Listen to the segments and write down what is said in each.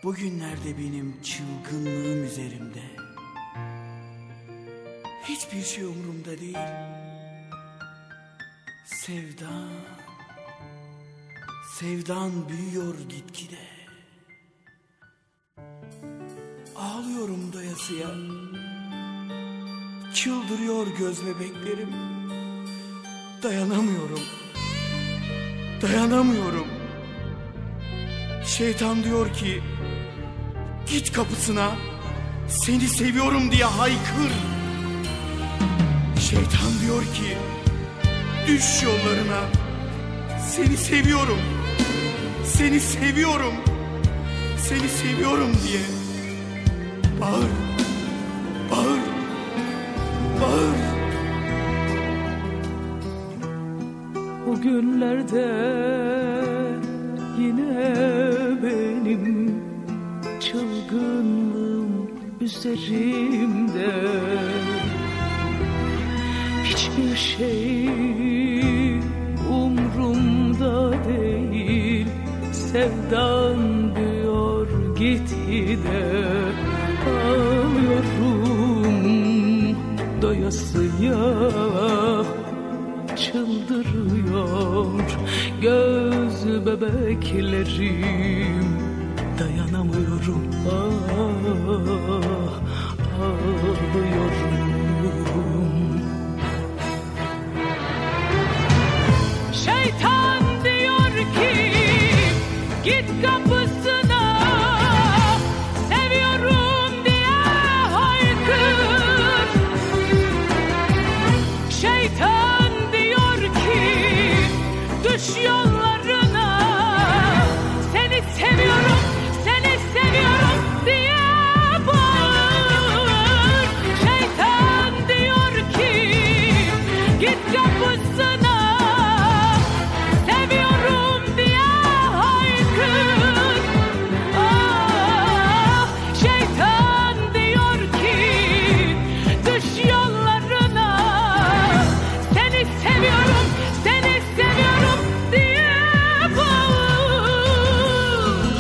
Bugünlerde benim çılgınlığım üzerimde. Hiçbir şey umurumda değil. Sevdan büyüyor gitgide. Ağlıyorum doyasıya. Çıldırıyor göz bebeklerim. Dayanamıyorum. Şeytan diyor ki, git kapısına, seni seviyorum diye haykır. Şeytan diyor ki, düş yollarına, seni seviyorum diye bağır. Bugünlerde yine benim çılgınlığım üzerimde. Hiçbir şey umrumda değil. Sevdan büyüyor gitgide. Ağlıyorum doyasıya. Çıldırıyor göz bebeklerim. Dayanamıyorum, ağlıyorum. Şeytan diyor ki, git kapısına, seviyorum diye haykır. Şeytan düş yollarına, seni seviyorum diye bağır. Şeytan diyor ki, git kapısına, seviyorum diye haykır. Şeytan diyor ki, düş yollarına, seni seviyorum diye bağır.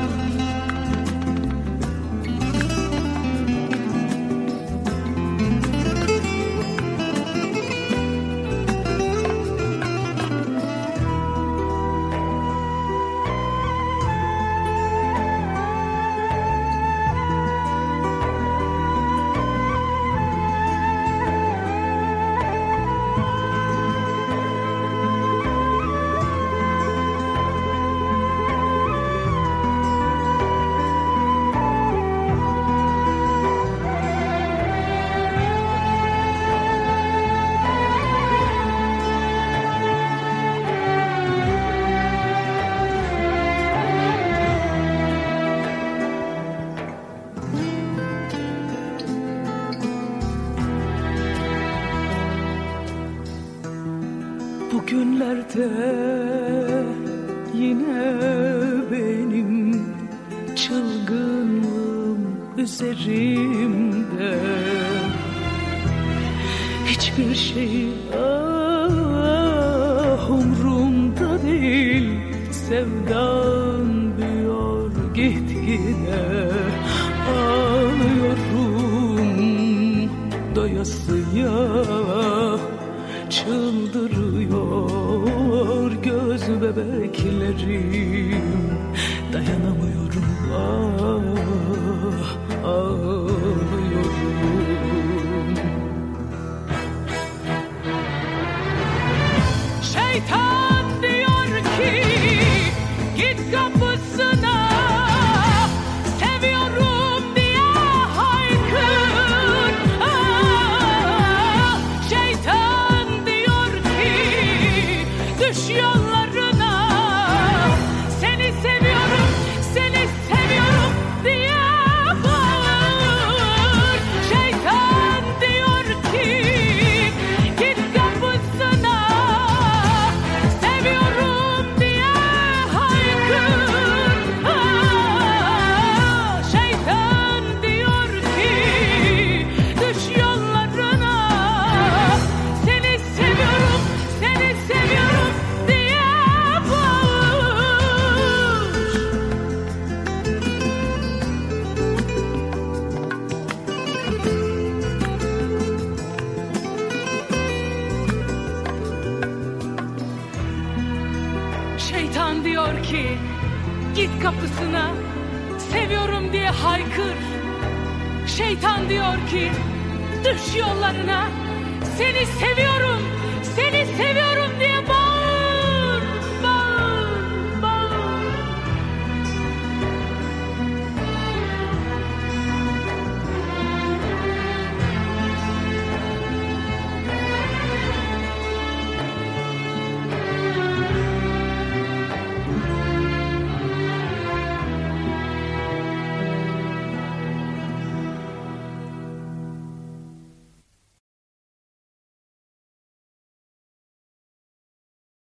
Bugünlerde yine benim çılgınlığım üzerimde. Hiçbir şey umrumda değil. Sevdan büyüyor gitgide. Ağlıyorum doyasıya. Çıldırıyor göz bebeklerim. Dayanamıyorum, ağlıyorum. Şeytan diyor ki, git kapısına, seviyorum diye haykır. Şeytan düş yollarına, seni seviyorum diye bağır. Şeytan diyor ki, git kapısına, seviyorum diye haykır. Şeytan diyor ki, düş yollarına, seni seviyorum diye Şeytan diyor ki git kapısına, seviyorum diye haykır. Şeytan diyor ki düş yollarına, seni seviyorum, seni seviyorum.